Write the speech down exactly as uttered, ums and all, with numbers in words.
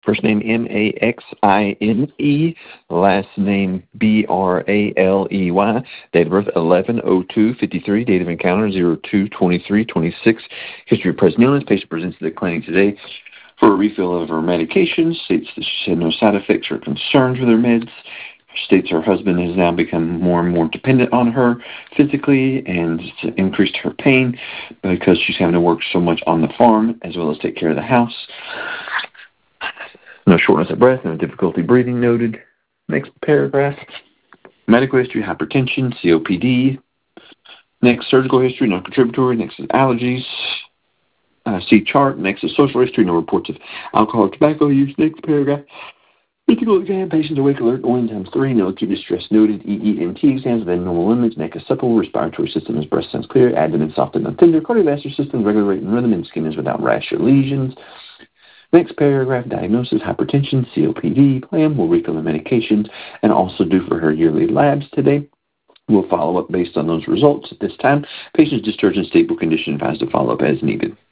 First name M A X I N E, last name B R A L E Y, date of birth eleven oh two fifty-three, date of encounter zero two twenty-three twenty-six, history of present illness. Patient presents to the clinic today for a refill of her medications, states that she had no side effects or concerns with her meds, states her husband has now become more and more dependent on her physically and it's increased her pain because she's having to work so much on the farm as well as take care of the house. No shortness of breath, no difficulty breathing noted. Next paragraph. Medical history, hypertension, C O P D. Next, surgical history, non-contributory. Next is allergies. Uh, see chart. Next is social history, no reports of alcohol or tobacco use. Next paragraph. Physical exam, patients awake, alert, going times three. No acute distress noted. E E N T exams within normal limits. Neck is supple. Respiratory system is breast sounds clear. Abdomen soft and untender. Cardiovascular system regular rate and rhythm, and skin is without rash or lesions. Next paragraph, diagnosis, hypertension, C O P D, plan, we'll refill the medications, and also do for her yearly labs today. We'll follow up based on those results at this time. Patient's discharge and stable condition advised to follow up as needed.